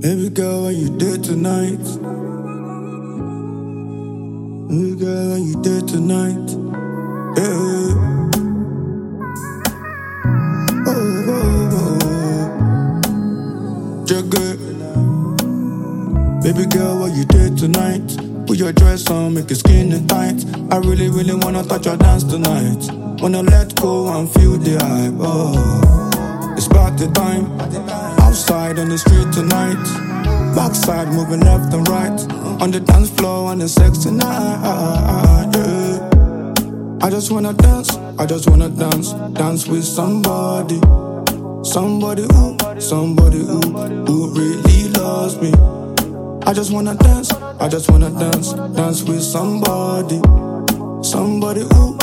Baby girl, what you did tonight? Baby girl, what you did tonight? Yeah. Oh, oh, oh. Jugger. Baby girl, what you did tonight? Put your dress on, make your skin tight. I really, really wanna touch your dance tonight. Wanna let go and feel the hype. Oh, it's party time. Outside on the street tonight. Backside moving left and right. On the dance floor on the sexy night. Yeah. I just wanna dance. I just wanna dance. Dance with somebody. Somebody who really loves me. I just wanna dance. I just wanna dance. Dance with somebody. Somebody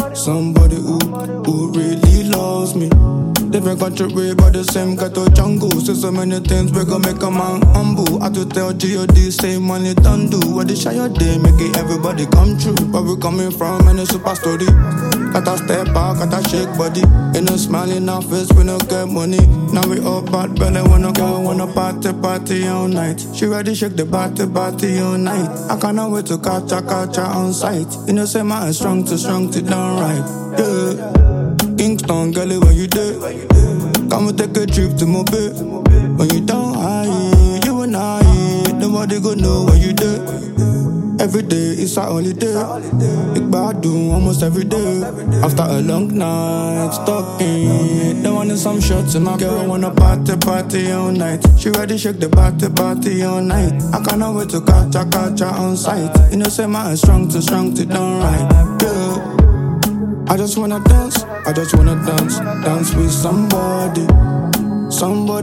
who really loves me. Different country, but the same ghetto jungle. Say so many things, we gon' make a man humble. I to tell G.O.D. say money don't do. What they shy your day, make it everybody come true. Where we coming from, and a super story. Gotta step out, gotta shake body. Ain't no smiling our face, we no get money. Now we all bad belly, wanna go, wanna party all night. She ready, shake the party all night. I cannot wait to catch her on sight. You know, say my strong to done right. Yeah. Kingston, girl, when you there, come and take a trip to my bed. When you down high, you and I, nobody gonna know when you there. Every day it's a holiday. Big bad do almost every day. After a long night, stalking. They wanted some shots and my girl wanna party all night. She ready, shake the party all night. I cannot wait to catch her on sight. You know, say my strong to done right. Yeah. I just wanna dance, I just wanna dance. Dance with somebody. Somebody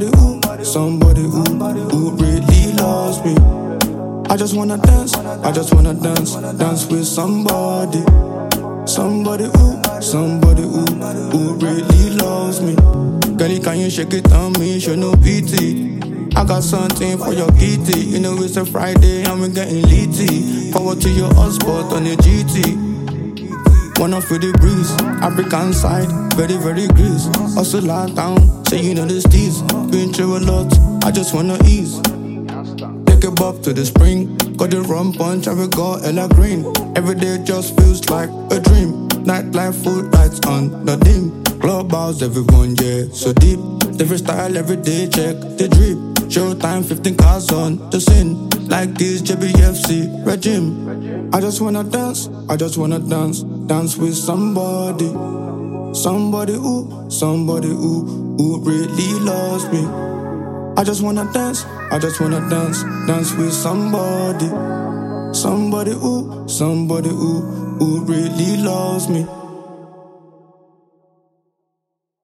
who really loves me. I just wanna dance, I just wanna dance. Dance with somebody. Somebody who really loves me. Girlie, can you shake it on me? Show no pity. I got something for your kitty. You know it's a Friday and we're getting litty. Forward to your hotspot on the GT. Wanna feel the breeze, African side, very, very grease. Also lie down, say you know the steez. Been through a lot, I just wanna ease. Take a bop to the spring, got the rum punch, I will go Ella Green. Every day just feels like a dream. Nightlife, food lights on, the dim. Clubhouse, everyone, yeah, so deep. Different style every day, check the drip. Showtime, 15 cars on the scene. Like this JBFC regime. I just wanna dance, I just wanna dance. Dance with somebody. Somebody who really loves me. I just wanna dance, I just wanna dance. Dance with somebody. Somebody who really loves me.